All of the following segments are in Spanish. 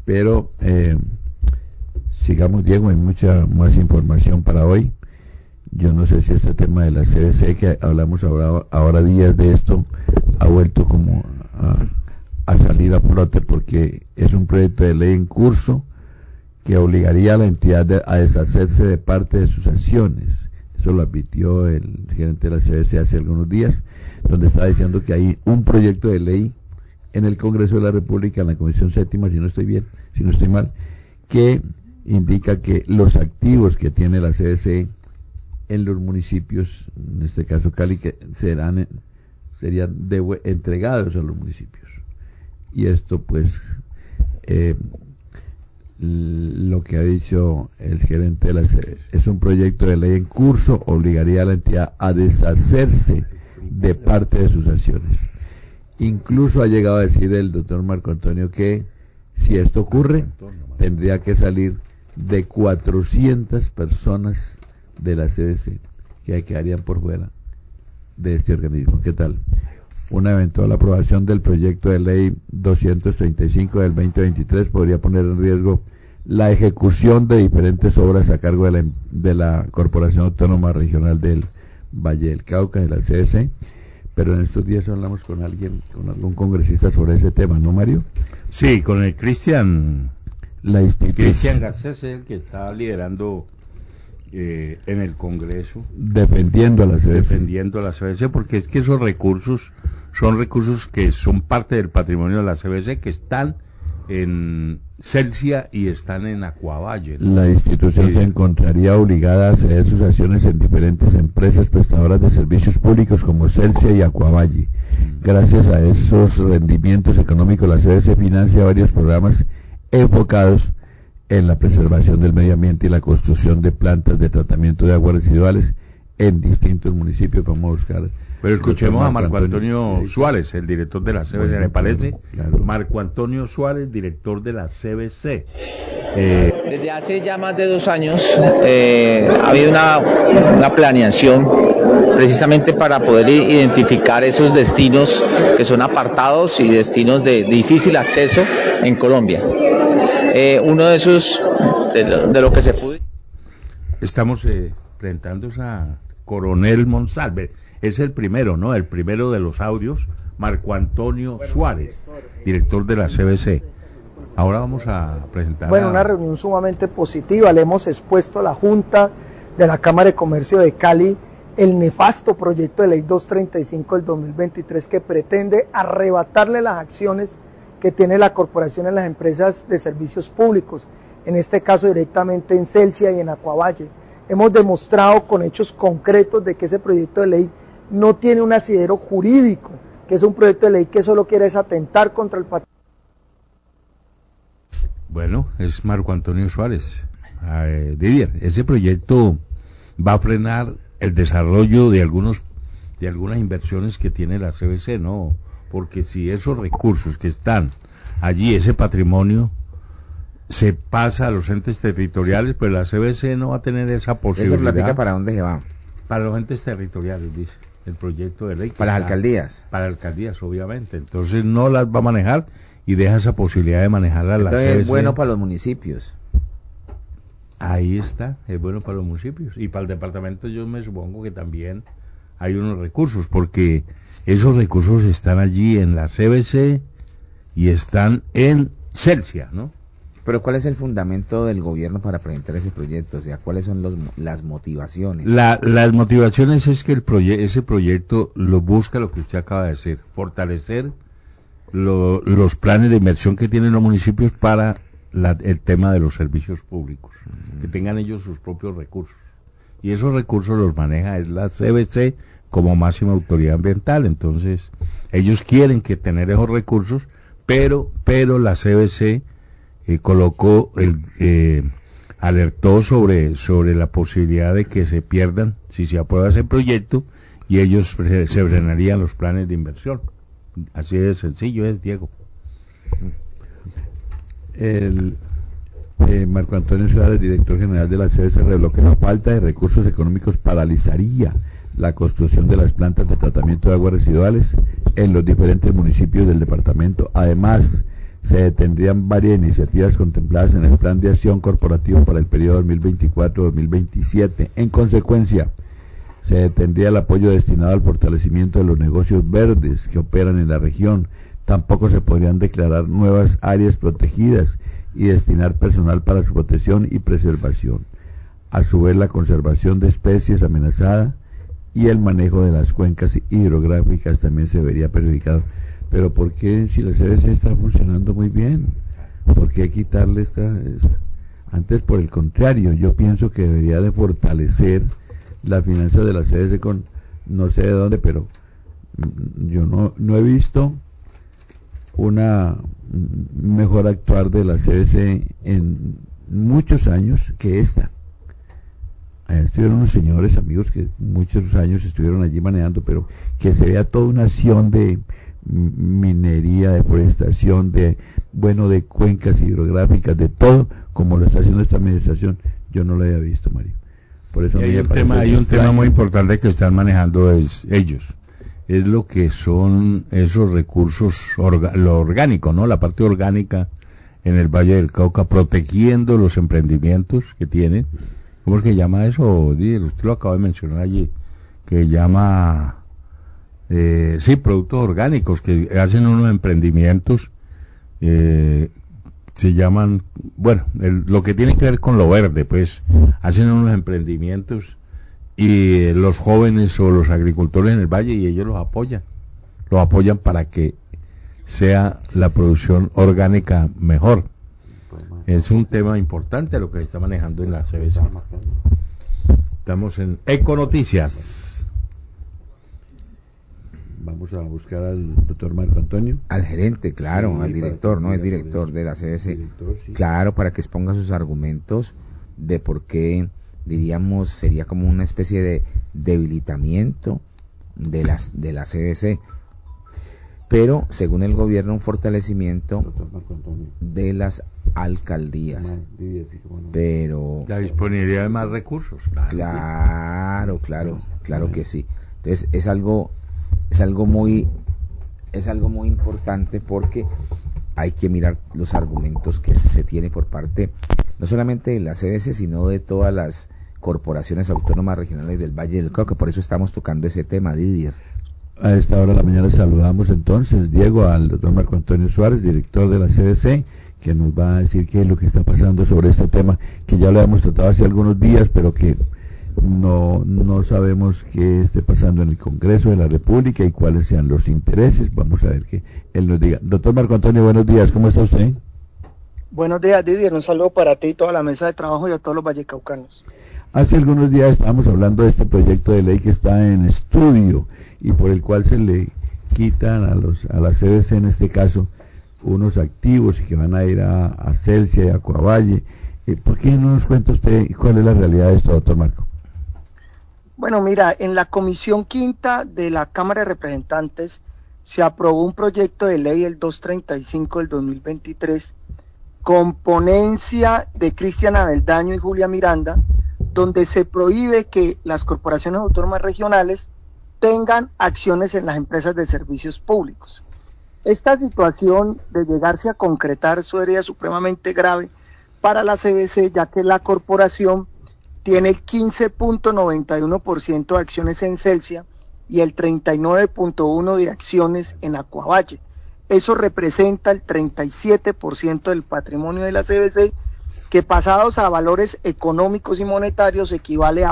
Pero sigamos, Diego, hay mucha más información para hoy. Yo no sé si este tema de la CBC, que hablamos ahora días de esto, ha vuelto como a salir a flote, porque es un proyecto de ley en curso que obligaría a la entidad a deshacerse de parte de sus acciones. Eso lo advirtió el gerente de la CBC hace algunos días, donde estaba diciendo que hay un proyecto de ley en el Congreso de la República, en la Comisión Séptima, si no estoy mal, que indica que los activos que tiene la CBC en los municipios, en este caso Cali, que serían entregados a los municipios. Y esto, pues, lo que ha dicho el gerente de la CBC, es un proyecto de ley en curso, obligaría a la entidad a deshacerse de parte de sus acciones. Incluso ha llegado a decir el doctor Marco Antonio que si esto ocurre, tendría que salir de 400 personas de la CBC que quedarían por fuera de este organismo. ¿Qué tal? Una eventual aprobación del proyecto de ley 235 del 2023 podría poner en riesgo la ejecución de diferentes obras a cargo de la Corporación Autónoma Regional del Valle del Cauca, de la CBC. Pero en estos días hablamos con algún congresista sobre ese tema, ¿no, Mario? Sí, con el Cristian Garcés, el que está liderando en el Congreso. Defendiendo a la CBC, porque es que esos recursos son recursos que son parte del patrimonio de la CBC, que están en Celsia y están en Acuavalle, ¿no? La institución se encontraría obligada a ceder sus acciones en diferentes empresas prestadoras de servicios públicos como Celsia y Acuavalle. Gracias a esos rendimientos económicos, la CBC financia varios programas enfocados en la preservación del medio ambiente y la construcción de plantas de tratamiento de aguas residuales en distintos municipios. Vamos a buscar. Pero escuchemos a Marco Antonio Suárez, el director de la CBC, bueno, ¿le parece? Claro. Marco Antonio Suárez, director de la CBC. Desde hace ya más de 2 años ha habido una planeación precisamente para poder identificar esos destinos que son apartados y destinos de difícil acceso en Colombia. Uno de esos, de lo que se pudo. Estamos presentando a Coronel Monsalve. Es el primero, ¿no? El primero de los audios, Marco Antonio Suárez, director de la CBC. Ahora vamos a presentar. Bueno, una reunión sumamente positiva. Le hemos expuesto a la Junta de la Cámara de Comercio de Cali el nefasto proyecto de ley 235 del 2023 que pretende arrebatarle las acciones que tiene la corporación en las empresas de servicios públicos, en este caso directamente en Celsia y en Acuavalle. Hemos demostrado con hechos concretos de que ese proyecto de ley no tiene un asidero jurídico, que es un proyecto de ley que solo quiere es atentar contra el patrimonio. Bueno, es Marco Antonio Suárez. Didier, ese proyecto va a frenar el desarrollo de algunas inversiones que tiene la CBC, ¿no? Porque si esos recursos que están allí, ese patrimonio, se pasa a los entes territoriales, pues la CBC no va a tener esa posibilidad. ¿Esa platica para dónde se va? Para los entes territoriales, dice el proyecto de ley. ¿Para las alcaldías? Para alcaldías, obviamente. Entonces no las va a manejar y deja esa posibilidad de manejarla la CBC. Es bueno para los municipios. Ahí está, es bueno para los municipios. Y para el departamento yo me supongo que también hay unos recursos, porque esos recursos están allí en la CBC y están en Celsia, ¿no? Pero ¿cuál es el fundamento del gobierno para presentar ese proyecto? O sea, ¿cuáles son las motivaciones? Las motivaciones es que ese proyecto lo busca lo que usted acaba de decir, fortalecer los planes de inversión que tienen los municipios para el tema de los servicios públicos, que tengan ellos sus propios recursos. Y esos recursos los maneja la CBC como máxima autoridad ambiental. Entonces, ellos quieren tener esos recursos, pero la CBC alertó sobre la posibilidad de que se pierdan si se aprueba ese proyecto, y ellos se frenarían los planes de inversión. Así de sencillo es, Diego. Marco Antonio Suárez, director general de la CBC, reveló que la falta de recursos económicos paralizaría la construcción de las plantas de tratamiento de aguas residuales en los diferentes municipios del departamento. Además, se detendrían varias iniciativas contempladas en el Plan de Acción Corporativo para el periodo 2024-2027. En consecuencia, se detendría el apoyo destinado al fortalecimiento de los negocios verdes que operan en la región. Tampoco se podrían declarar nuevas áreas protegidas y destinar personal para su protección y preservación. A su vez, la conservación de especies amenazadas y el manejo de las cuencas hidrográficas también se vería perjudicado. Pero ¿por qué, si la CBC está funcionando muy bien? ¿Por qué quitarle esta? Antes, por el contrario, yo pienso que debería de fortalecer la finanza de la CBC con, no sé de dónde, pero yo no he visto una mejor actuar de la CBC en muchos años que esta. Allá estuvieron unos señores amigos que muchos años estuvieron allí manejando, pero que se vea toda una acción de minería, deforestación, de cuencas hidrográficas, de todo, como lo está haciendo esta administración, yo no lo había visto, Mario. Por eso hay un tema muy importante que están manejando ellos, es lo que son esos recursos, lo orgánico, ¿no? La parte orgánica en el Valle del Cauca, protegiendo los emprendimientos que tienen. ¿Cómo es que llama eso, Díaz? Usted lo acaba de mencionar allí, que llama, productos orgánicos, que hacen unos emprendimientos, se llaman, lo que tiene que ver con lo verde, pues, hacen unos emprendimientos y los jóvenes o los agricultores en el valle, y ellos los apoyan para que sea la producción orgánica mejor. Es un tema importante lo que se está manejando en la CBC. Estamos en Econoticias. Vamos a buscar al doctor Marco Antonio. Al gerente, claro, Sí, al director, ¿no? Es director de la CBC. Director, sí. Claro, para que exponga sus argumentos de por qué, diríamos, sería como una especie de debilitamiento de la CBC. Pero, según el gobierno, un fortalecimiento de las alcaldías. Pero la disponibilidad de más recursos. Claro que sí. Entonces es algo muy importante, porque hay que mirar los argumentos que se tiene por parte no solamente de la CBC, sino de todas las corporaciones autónomas regionales del Valle del Cauca. Por eso estamos tocando ese tema, Didier. A esta hora de la mañana saludamos entonces, Diego, al doctor Marco Antonio Suárez, director de la CBC, que nos va a decir qué es lo que está pasando sobre este tema, que ya lo hemos tratado hace algunos días, pero que no sabemos qué esté pasando en el Congreso de la República y cuáles sean los intereses. Vamos a ver que él nos diga. Doctor Marco Antonio, buenos días, ¿cómo está usted? Buenos días, Didier, un saludo para ti y toda la mesa de trabajo y a todos los vallecaucanos. Hace algunos días estábamos hablando de este proyecto de ley que está en estudio y por el cual se le quitan a la CBC, en este caso, unos activos y que van a ir a Celsia y a Coavalle. ¿Por qué no nos cuenta usted cuál es la realidad de esto, doctor Marco? Bueno, mira, en la Comisión Quinta de la Cámara de Representantes se aprobó un proyecto de ley, el 235 del 2023, con ponencia de Cristian Abeldaño y Julia Miranda, donde se prohíbe que las corporaciones autónomas regionales tengan acciones en las empresas de servicios públicos. Esta situación, de llegarse a concretar, sería supremamente grave para la CBC, ya que la corporación tiene el 15.91% de acciones en Celsia y el 39.1% de acciones en Coavalle. Eso representa el 37% del patrimonio de la CBC, que pasados a valores económicos y monetarios equivale a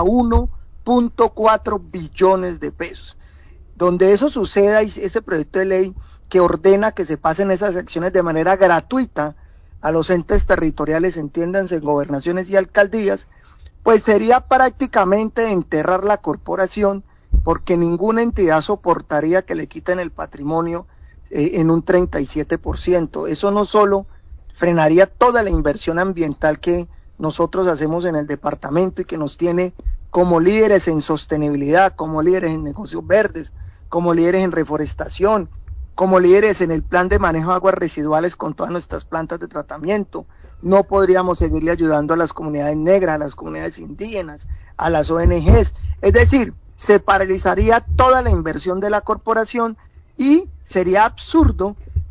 1.4 billones de pesos. Donde eso suceda, y ese proyecto de ley que ordena que se pasen esas acciones de manera gratuita a los entes territoriales, entiéndanse, gobernaciones y alcaldías, pues sería prácticamente enterrar la corporación, porque ninguna entidad soportaría que le quiten el patrimonio en un 37%. Eso no solo frenaría toda la inversión ambiental que nosotros hacemos en el departamento y que nos tiene como líderes en sostenibilidad, como líderes en negocios verdes, como líderes en reforestación, como líderes en el plan de manejo de aguas residuales con todas nuestras plantas de tratamiento. No podríamos seguirle ayudando a las comunidades negras, a las comunidades indígenas, a las ONGs. Es decir, se paralizaría toda la inversión de la corporación y sería absurdo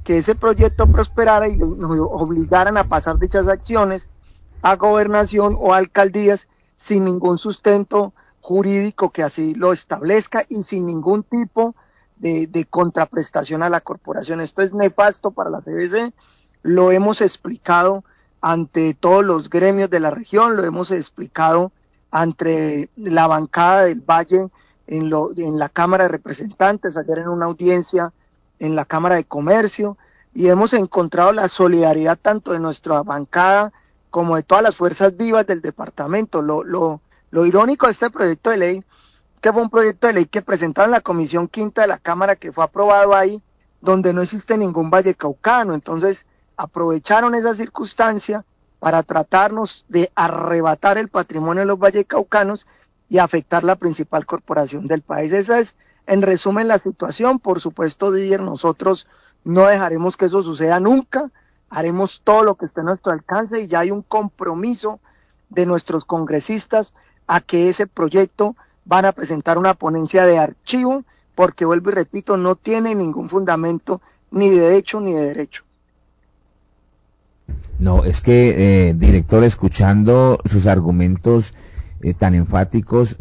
que ese proyecto prosperara y nos obligaran a pasar dichas acciones a gobernación o a alcaldías sin ningún sustento jurídico que así lo establezca y sin ningún tipo de contraprestación a la corporación. Esto es nefasto para la CBC, lo hemos explicado ante todos los gremios de la región, lo hemos explicado ante la bancada del Valle en la Cámara de Representantes, ayer en una audiencia en la Cámara de Comercio, y hemos encontrado la solidaridad tanto de nuestra bancada como de todas las fuerzas vivas del departamento. Lo irónico de este proyecto de ley, que fue un proyecto de ley que presentaron en la Comisión Quinta de la Cámara, que fue aprobado ahí, donde no existe ningún vallecaucano. Entonces aprovecharon esa circunstancia para tratarnos de arrebatar el patrimonio de los vallecaucanos y afectar la principal corporación del país. Esa es, en resumen, la situación. Por supuesto, Didier, nosotros no dejaremos que eso suceda nunca, haremos todo lo que esté a nuestro alcance y ya hay un compromiso de nuestros congresistas a que ese proyecto van a presentar una ponencia de archivo, porque vuelvo y repito, no tiene ningún fundamento ni de hecho ni de derecho. No, es que, director, escuchando sus argumentos tan enfáticos,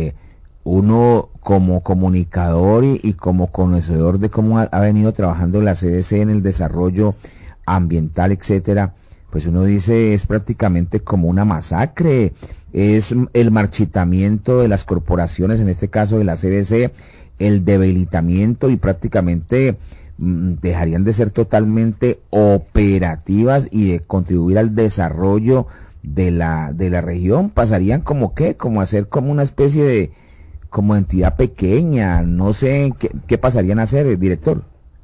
uno como comunicador y como conocedor de cómo ha venido trabajando la CBC en el desarrollo ambiental, etcétera, pues uno dice, es prácticamente como una masacre, es el marchitamiento de las corporaciones, en este caso de la CBC, el debilitamiento y prácticamente dejarían de ser totalmente operativas y de contribuir al desarrollo de la región, pasarían como a ser como una especie de como entidad pequeña, no sé qué pasarían a hacer, director.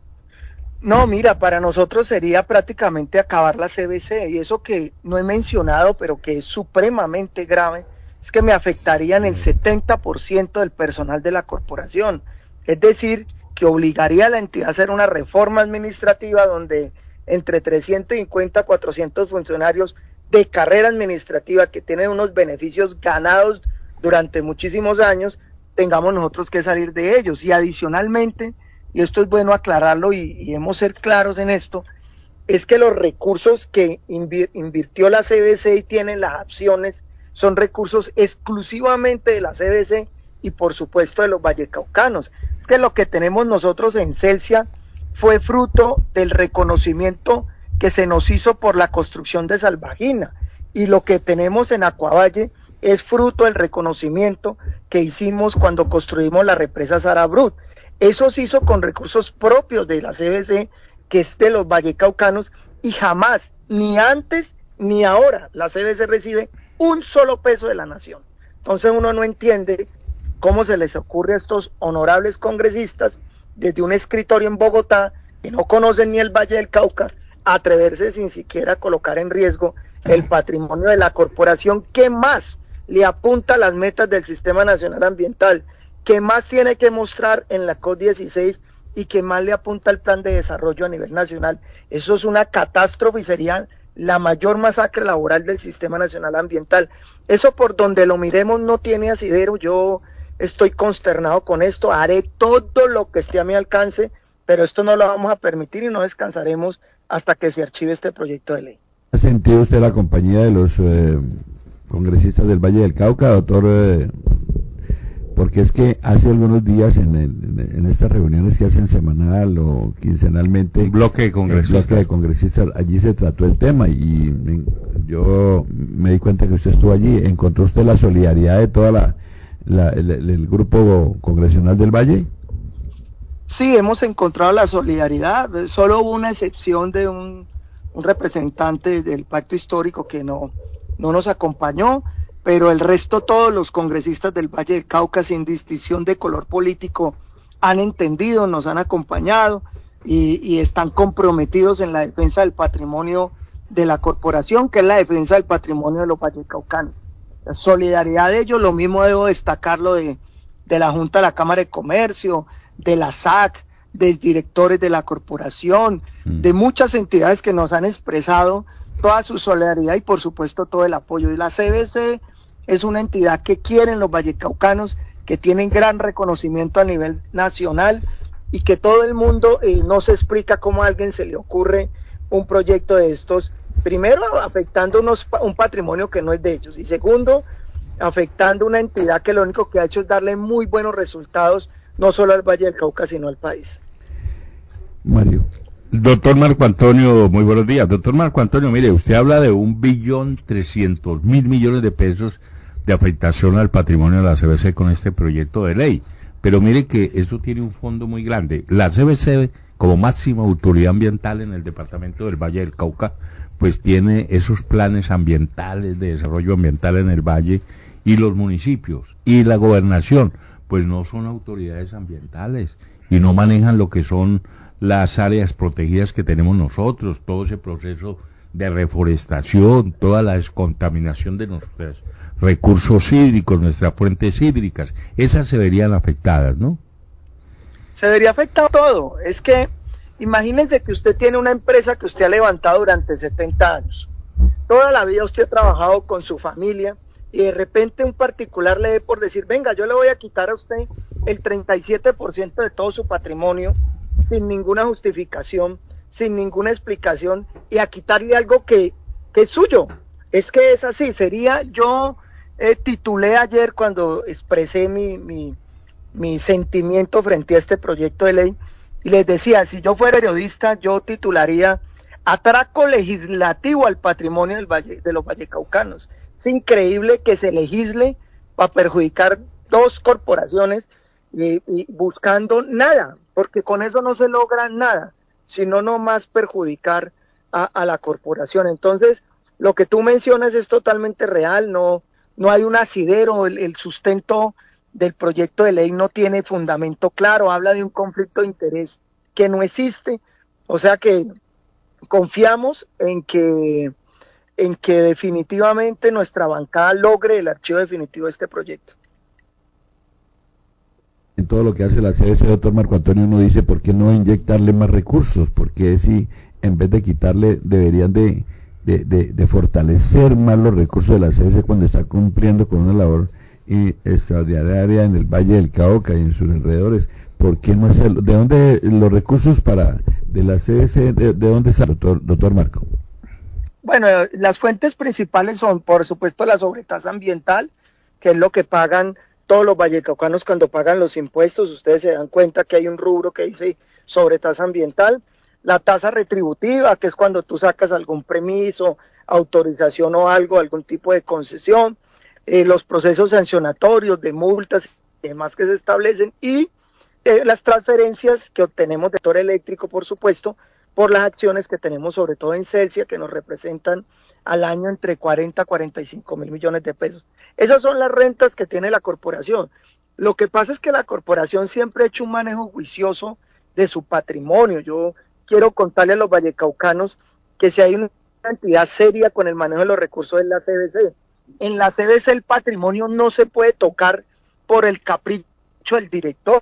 No, mira, para nosotros sería prácticamente acabar la CBC, y eso que no he mencionado, pero que es supremamente grave, es que me afectarían el 70% del personal de la corporación, es decir, que obligaría a la entidad a hacer una reforma administrativa donde entre 350 a 400 funcionarios de carrera administrativa que tienen unos beneficios ganados durante muchísimos años, tengamos nosotros que salir de ellos. Y adicionalmente, y esto es bueno aclararlo y hemos ser claros en esto, es que los recursos que invirtió la CBC y tienen las acciones son recursos exclusivamente de la CBC y por supuesto de los vallecaucanos. Es que lo que tenemos nosotros en Celsia fue fruto del reconocimiento que se nos hizo por la construcción de Salvagina, y lo que tenemos en Acuavalle es fruto del reconocimiento que hicimos cuando construimos la represa Sarabrut. Eso se hizo con recursos propios de la CBC, que es de los vallecaucanos, y jamás, ni antes ni ahora, la CBC recibe un solo peso de la nación. Entonces uno no entiende cómo se les ocurre a estos honorables congresistas, desde un escritorio en Bogotá, que no conocen ni el Valle del Cauca, atreverse sin siquiera colocar en riesgo el patrimonio de la corporación que más le apunta a las metas del Sistema Nacional Ambiental, que más tiene que mostrar en la COP16 y que más le apunta al plan de desarrollo a nivel nacional. Eso es una catástrofe y sería la mayor masacre laboral del Sistema Nacional Ambiental. Eso, por donde lo miremos, no tiene asidero. Yo estoy consternado con esto, haré todo lo que esté a mi alcance, pero esto no lo vamos a permitir y no descansaremos hasta que se archive este proyecto de ley. ¿Ha sentido usted la compañía de los congresistas del Valle del Cauca, doctor? Porque es que hace algunos días en estas reuniones que hacen semanal o quincenalmente, bloque de congresistas, allí se trató el tema y yo me di cuenta que usted estuvo allí. ¿Encontró usted la solidaridad de toda el grupo congresional del Valle? Sí, hemos encontrado la solidaridad. Solo hubo una excepción de un representante del pacto histórico que no nos acompañó, pero el resto, todos los congresistas del Valle del Cauca, sin distinción de color político, han entendido, nos han acompañado y están comprometidos en la defensa del patrimonio de la corporación, que es la defensa del patrimonio de los vallecaucanos. La solidaridad de ellos, lo mismo debo destacarlo de la Junta de la Cámara de Comercio, de la SAC, de directores de la corporación, de muchas entidades que nos han expresado toda su solidaridad y por supuesto todo el apoyo. Y la CBC es una entidad que quieren los vallecaucanos, que tienen gran reconocimiento a nivel nacional y que todo el mundo no se explica cómo a alguien se le ocurre un proyecto de estos, primero afectando un patrimonio que no es de ellos, y segundo, afectando una entidad que lo único que ha hecho es darle muy buenos resultados, no solo al Valle del Cauca, sino al país. Mario. Doctor Marco Antonio, muy buenos días. Doctor Marco Antonio, mire, usted habla de 1.300.000.000.000 de pesos de afectación al patrimonio de la CBC con este proyecto de ley. Pero mire que eso tiene un fondo muy grande. La CBC, como máxima autoridad ambiental en el departamento del Valle del Cauca, pues tiene esos planes ambientales de desarrollo ambiental en el valle, y los municipios y la gobernación, pues no son autoridades ambientales y no manejan lo que son las áreas protegidas que tenemos nosotros, todo ese proceso de reforestación, toda la descontaminación de nuestros recursos hídricos, nuestras fuentes hídricas, esas se verían afectadas, ¿no? Se vería afectado todo. Es que imagínense que usted tiene una empresa que usted ha levantado durante 70 años. Toda la vida usted ha trabajado con su familia y de repente un particular le dé por decir, venga, yo le voy a quitar a usted el 37% de todo su patrimonio sin ninguna justificación, sin ninguna explicación, y a quitarle algo que es suyo. Es que es así. Yo titulé ayer cuando expresé mi sentimiento frente a este proyecto de ley, y les decía, si yo fuera periodista, yo titularía Atraco legislativo al patrimonio de los vallecaucanos. Es increíble que se legisle para perjudicar dos corporaciones y buscando nada, porque con eso no se logra nada, sino nomás perjudicar a la corporación. Entonces, lo que tú mencionas es totalmente real, no hay un asidero, el sustento del proyecto de ley no tiene fundamento claro, habla de un conflicto de interés que no existe, o sea que confiamos en que definitivamente nuestra bancada logre el archivo definitivo de este proyecto. En todo lo que hace la CBC, doctor Marco Antonio, uno dice, ¿por qué no inyectarle más recursos? Porque si en vez de quitarle, deberían de fortalecer más los recursos de la CBC cuando está cumpliendo con una labor extraordinaria en el Valle del Cauca y en sus alrededores? ¿Por qué no hacerlo? ¿De dónde los recursos de la CBC, de dónde sale, doctor Marco? Bueno, las fuentes principales son, por supuesto, la sobretasa ambiental, que es lo que pagan todos los vallecaucanos cuando pagan los impuestos. Ustedes se dan cuenta que hay un rubro que dice sobretasa ambiental. La tasa retributiva, que es cuando tú sacas algún permiso, autorización o algo, algún tipo de concesión. Los procesos sancionatorios de multas y demás que se establecen, y las transferencias que obtenemos del sector eléctrico, por supuesto, por las acciones que tenemos sobre todo en Celsia, que nos representan al año entre 40 a 45 mil millones de pesos. Esas son las rentas que tiene la corporación. Lo que pasa es que la corporación siempre ha hecho un manejo juicioso de su patrimonio. Yo quiero contarle a los vallecaucanos que si hay una entidad seria con el manejo de los recursos es la CBC. En la CBC el patrimonio no se puede tocar por el capricho del director,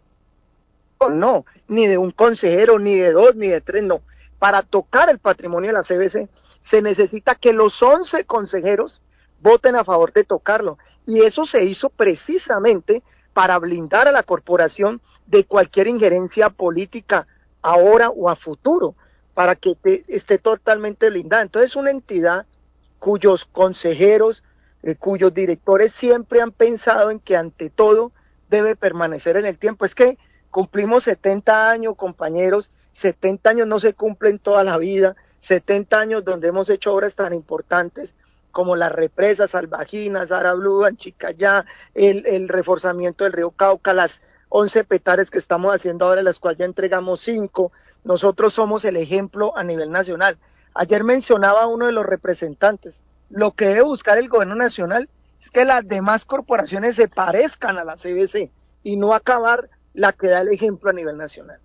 no, ni de un consejero, ni de dos, ni de tres, no. Para tocar el patrimonio de la CBC se necesita que los 11 consejeros voten a favor de tocarlo, y eso se hizo precisamente para blindar a la corporación de cualquier injerencia política ahora o a futuro, para que esté totalmente blindada. Entonces, una entidad cuyos consejeros, cuyos directores siempre han pensado en que ante todo debe permanecer en el tiempo. Es que cumplimos 70 años, compañeros, 70 años no se cumplen toda la vida, 70 años donde hemos hecho obras tan importantes como las represas Salvajinas, Arabluda, Chicayá, el reforzamiento del río Cauca, las 11 petares que estamos haciendo ahora, las cuales ya entregamos 5. Nosotros somos el ejemplo a nivel nacional. Ayer mencionaba uno de los representantes, lo que debe buscar el gobierno nacional es que las demás corporaciones se parezcan a la CBC y no acabar la que da el ejemplo a nivel nacional.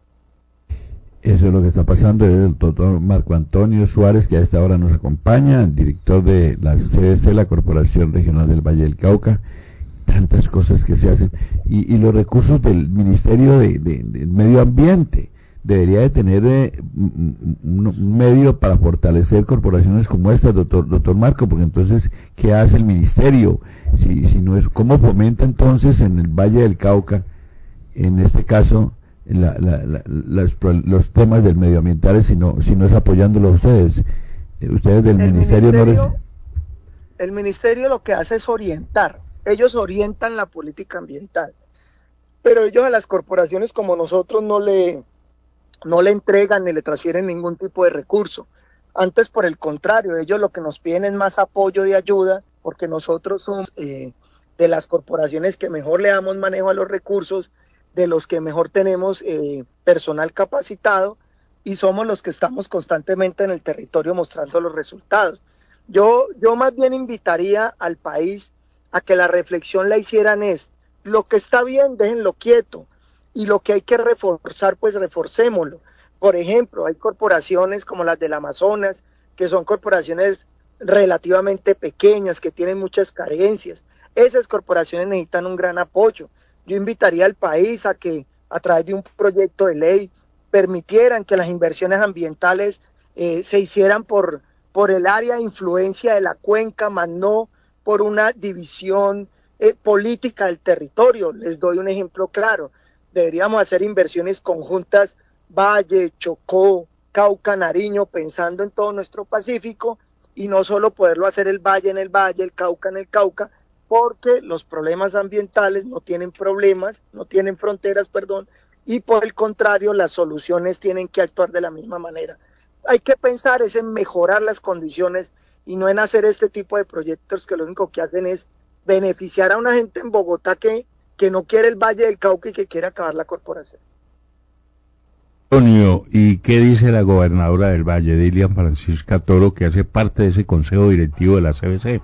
Eso es lo que está pasando. El doctor Marco Antonio Suárez, que a esta hora nos acompaña, el director de la CBC, la Corporación Regional del Valle del Cauca. Tantas cosas que se hacen. Y los recursos del Ministerio de Medio Ambiente. Debería de tener un medio para fortalecer corporaciones como esta, doctor Marco, porque entonces, ¿qué hace el ministerio? Si no es, ¿cómo fomenta entonces en el Valle del Cauca, en este caso, los temas del medioambientales si no es apoyándolo a ustedes. Ustedes del ministerio no les... El ministerio lo que hace es orientar. Ellos orientan la política ambiental, pero ellos a las corporaciones como nosotros no le entregan ni le transfieren ningún tipo de recurso. Antes, por el contrario, ellos lo que nos piden es más apoyo de ayuda, porque nosotros somos de las corporaciones que mejor le damos manejo a los recursos, de los que mejor tenemos personal capacitado, y somos los que estamos constantemente en el territorio mostrando los resultados. Yo más bien invitaría al país a que la reflexión la hicieran lo que está bien, déjenlo quieto, y lo que hay que reforzar, pues reforcémoslo. Por ejemplo, hay corporaciones como las del Amazonas, que son corporaciones relativamente pequeñas, que tienen muchas carencias. Esas corporaciones necesitan un gran apoyo. Yo invitaría al país a que, a través de un proyecto de ley, permitieran que las inversiones ambientales se hicieran por el área de influencia de la cuenca, más no por una división política del territorio. Les doy un ejemplo claro. Deberíamos hacer inversiones conjuntas, Valle, Chocó, Cauca, Nariño, pensando en todo nuestro Pacífico, y no solo poderlo hacer el Valle en el Valle, el Cauca en el Cauca, porque los problemas ambientales no tienen fronteras, y por el contrario, las soluciones tienen que actuar de la misma manera. Hay que pensar es en mejorar las condiciones y no en hacer este tipo de proyectos que lo único que hacen es beneficiar a una gente en Bogotá que no quiere el Valle del Cauca y que quiere acabar la corporación. Antonio, ¿y qué dice la gobernadora del Valle, Dilian Francisca Toro, que hace parte de ese consejo directivo de la CBC?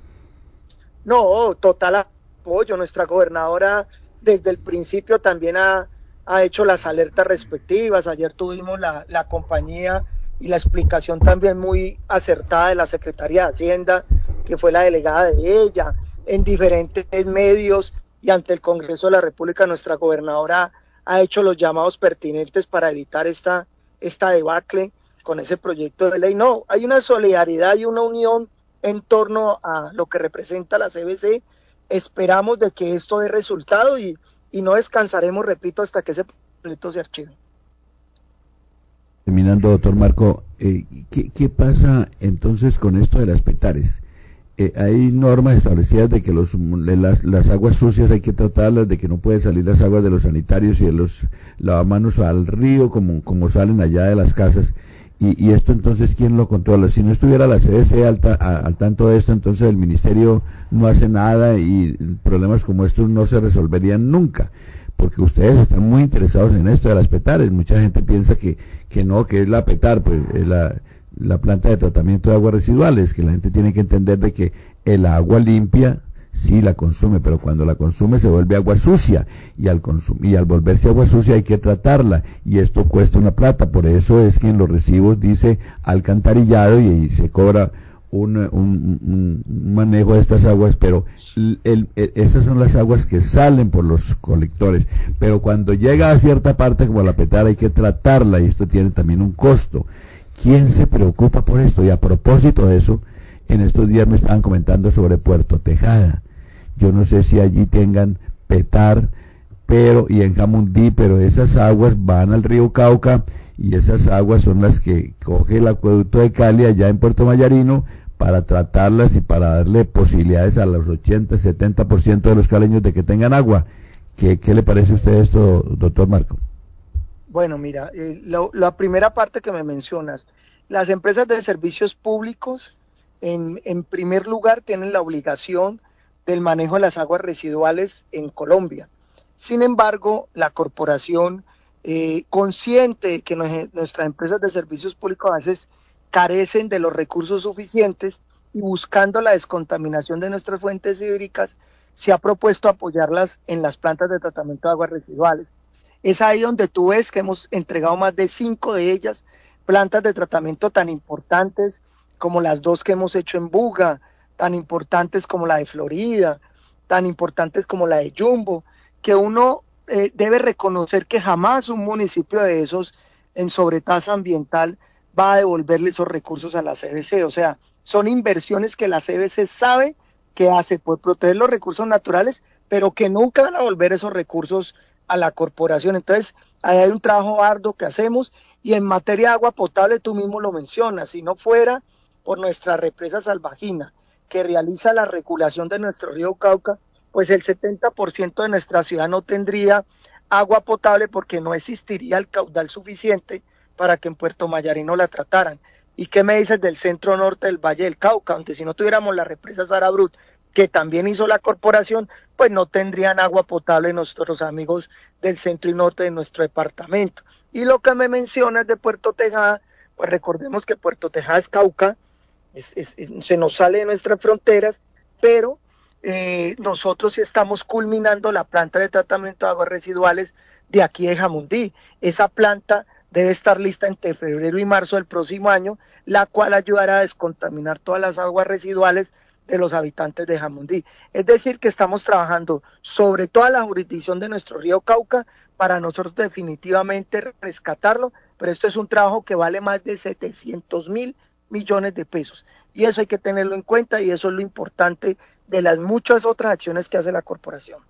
No, total apoyo. Nuestra gobernadora desde el principio también ha hecho las alertas respectivas. Ayer tuvimos la compañía y la explicación también muy acertada de la Secretaría de Hacienda, que fue la delegada de ella, en diferentes medios y ante el Congreso de la República. Nuestra gobernadora ha hecho los llamados pertinentes para evitar esta debacle con ese proyecto de ley. No, hay una solidaridad y una unión en torno a lo que representa la CBC. Esperamos de que esto dé resultado y no descansaremos, repito, hasta que ese proyecto se archive. Terminando, doctor Marco, ¿qué pasa entonces con esto de las petares? Hay normas establecidas de que las aguas sucias hay que tratarlas, de que no pueden salir las aguas de los sanitarios y de los lavamanos al río como salen allá de las casas. Y esto entonces, ¿quién lo controla? Si no estuviera la CBC al tanto de esto, entonces el ministerio no hace nada y problemas como estos no se resolverían nunca, porque ustedes están muy interesados en esto de las petares. Mucha gente piensa que no, que es la petar, pues la planta de tratamiento de aguas residuales, que la gente tiene que entender de que el agua limpia sí la consume, pero cuando la consume se vuelve agua sucia, y al volverse agua sucia hay que tratarla, y esto cuesta una plata. Por eso es que en los recibos dice alcantarillado y se cobra un manejo de estas aguas, pero esas son las aguas que salen por los colectores, pero cuando llega a cierta parte como la petara hay que tratarla, y esto tiene también un costo. ¿Quién se preocupa por esto? Y a propósito de eso, en estos días me estaban comentando sobre Puerto Tejada. Yo no sé si allí tengan petar, y en Jamundí, pero esas aguas van al río Cauca, y esas aguas son las que coge el acueducto de Cali allá en Puerto Mayarino para tratarlas y para darle posibilidades a los 80-70% de los caleños de que tengan agua. ¿Qué le parece a usted esto, doctor Marco? Bueno, mira, la primera parte que me mencionas, las empresas de servicios públicos, en primer lugar, tienen la obligación del manejo de las aguas residuales en Colombia. Sin embargo, la corporación, consciente de que nuestras empresas de servicios públicos a veces carecen de los recursos suficientes, y buscando la descontaminación de nuestras fuentes hídricas, se ha propuesto apoyarlas en las plantas de tratamiento de aguas residuales. Es ahí donde tú ves que hemos entregado más de 5 de ellas, plantas de tratamiento tan importantes como las 2 que hemos hecho en Buga, tan importantes como la de Florida, tan importantes como la de Jumbo, que uno debe reconocer que jamás un municipio de esos en sobretasa ambiental va a devolverle esos recursos a la CBC. O sea, son inversiones que la CBC sabe que hace por proteger los recursos naturales, pero que nunca van a volver esos recursos a la corporación. Entonces, ahí hay un trabajo arduo que hacemos, y en materia de agua potable tú mismo lo mencionas, si no fuera por nuestra represa Salvajina, que realiza la regulación de nuestro río Cauca, pues el 70% de nuestra ciudad no tendría agua potable porque no existiría el caudal suficiente para que en Puerto Mayarino la trataran. ¿Y qué me dices del centro norte del Valle del Cauca, donde si no tuviéramos la represa Sarabrut, que también hizo la corporación, pues no tendrían agua potable nuestros amigos del centro y norte de nuestro departamento? Y lo que me mencionas de Puerto Tejada, pues recordemos que Puerto Tejada es Cauca, se nos sale de nuestras fronteras, pero nosotros sí estamos culminando la planta de tratamiento de aguas residuales de aquí de Jamundí. Esa planta debe estar lista entre febrero y marzo del próximo año, la cual ayudará a descontaminar todas las aguas residuales de los habitantes de Jamundí. Es decir, que estamos trabajando sobre toda la jurisdicción de nuestro río Cauca para nosotros definitivamente rescatarlo, pero esto es un trabajo que vale más de 700.000 millones de pesos, y eso hay que tenerlo en cuenta, y eso es lo importante de las muchas otras acciones que hace la corporación.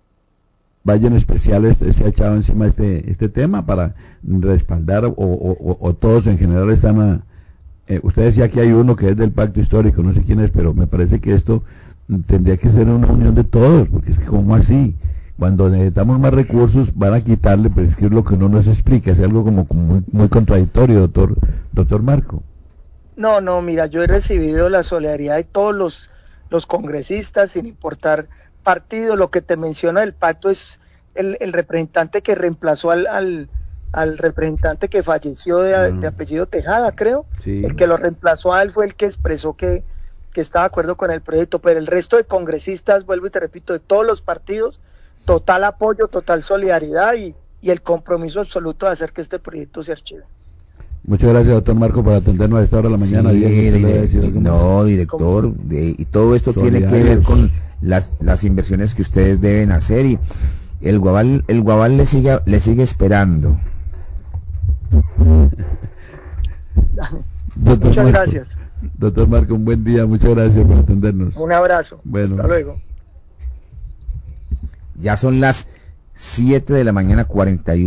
Vaya en especial se ha echado encima este tema para respaldar o todos en general están usted decía que hay uno que es del pacto histórico, no sé quién es, pero me parece que esto tendría que ser una unión de todos, porque es que ¿cómo así? Cuando necesitamos más recursos van a quitarle, pero es que es lo que uno nos explica, es algo como muy contradictorio, doctor Marco. No, mira, yo he recibido la solidaridad de todos los congresistas, sin importar partido. Lo que te menciona del pacto es el representante que reemplazó al representante que falleció de apellido Tejada, creo. Sí. El que lo reemplazó a él fue el que expresó que está de acuerdo con el proyecto, pero el resto de congresistas, vuelvo y te repito, de todos los partidos, total apoyo, total solidaridad y el compromiso absoluto de hacer que este proyecto se archive. Muchas gracias, doctor Marco, por atendernos a esta hora de la mañana. Sí, director, y todo esto tiene que ver con las inversiones que ustedes deben hacer, y el Guabal le sigue esperando. Muchas gracias. Doctor Marco, un buen día, muchas gracias por atendernos. Un abrazo. Bueno. Hasta luego. Ya son las 7 de la mañana, 41.